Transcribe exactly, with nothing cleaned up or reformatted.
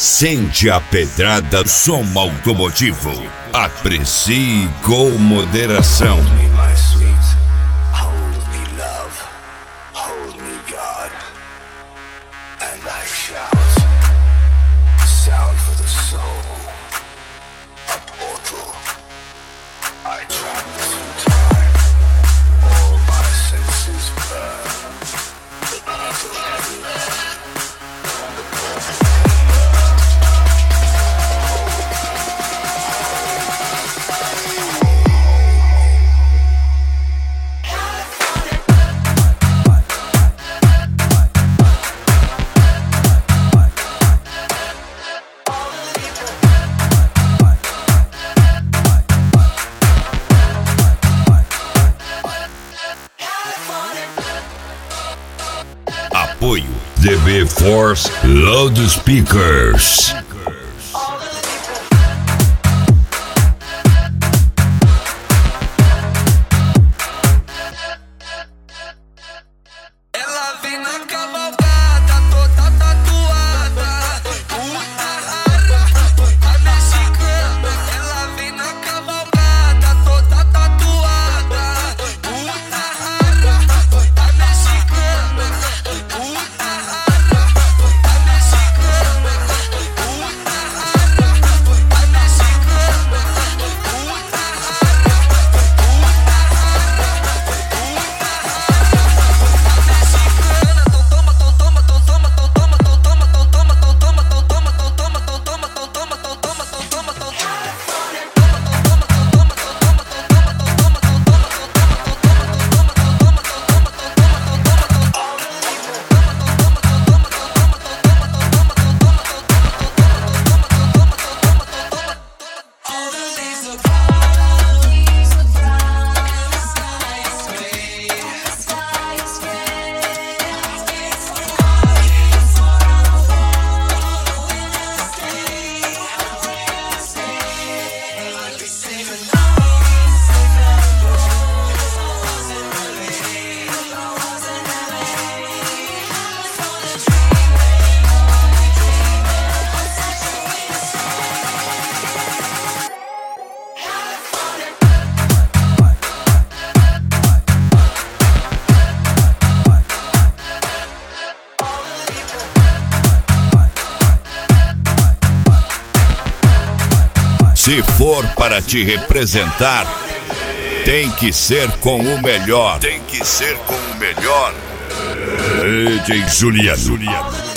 Sente a pedrada, som automotivo. Aprecie com moderação. Apoio D B Force Loudspeakers. Ela vem na cavalgada, toda tatuada, puta rara, a mexicana. Ela vem na cavalgada, toda tatuada, puta rara, a mexicana. Puta rara, a mexicana. Puta rara, a mexicana. Puta rara, puta Se for para te representar, tem que ser com o melhor. Tem que ser com o melhor. D J Juliano.